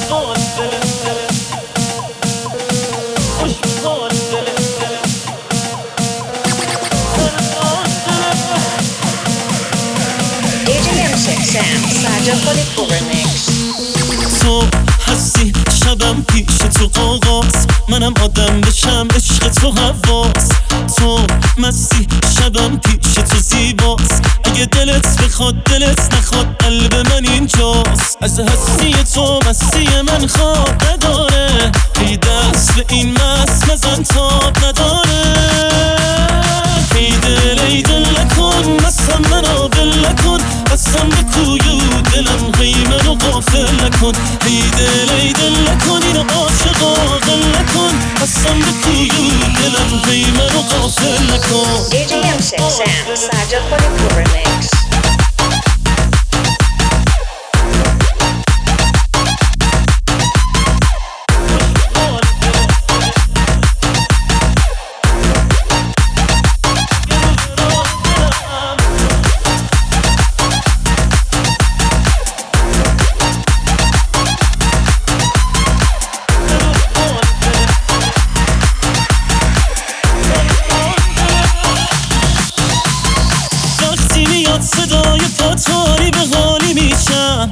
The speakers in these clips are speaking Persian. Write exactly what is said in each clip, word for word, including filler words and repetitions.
تو هستی شبم پیش تو آغاز، منم آدم بشم عشق تو حواس. تو مستی شبم پیش تو زیباست، اگه دلت بخواد دلت نخواد قلب من اینجاست. از هستی تو مستی من خواب نداره، ای دست به این مست مزن تاب نداره. ای دل ای دل نکن مستم منو بل نکن، بستم به کوی و دلم هی منو غافل نکن. ای دل ای دل نکن اینو عاشقا غل نکن، بستم به کوی و دلم هی منو غافل نکن. دی جی ام سیکس Sam سجاد خودی ریمیکس. صدای پاتاری به حالی میشم،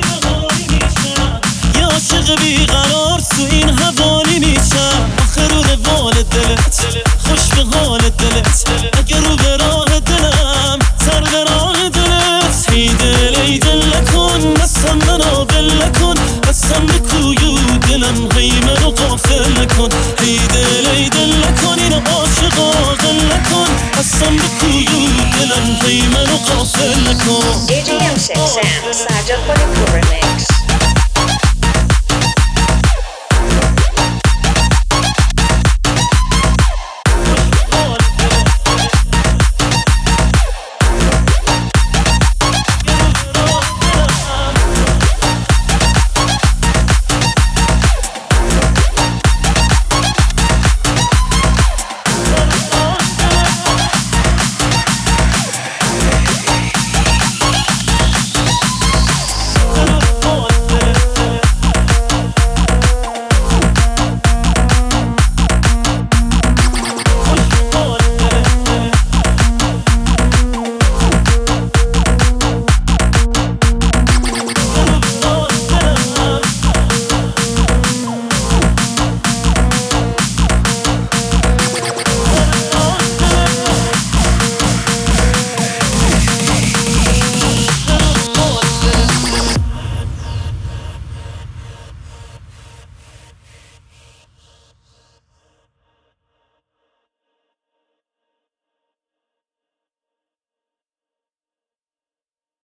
یه عاشق بیقرار تو این حوالی میشم. آخه رو روال دلت خوش به حال دلت، اگه رو به راه دلم سر به راه دلت. ای دل ای دل نکن مستم منو بل نکن، بستم به کوی و دلم هی منو غافل نکن. ای دل ای دل نکن اینو عاشقا غل نکن، بستم به کوی و دلم هی منو غافل نکن. دی جی ام سیکس Sam سجاد خودی ریمیکس.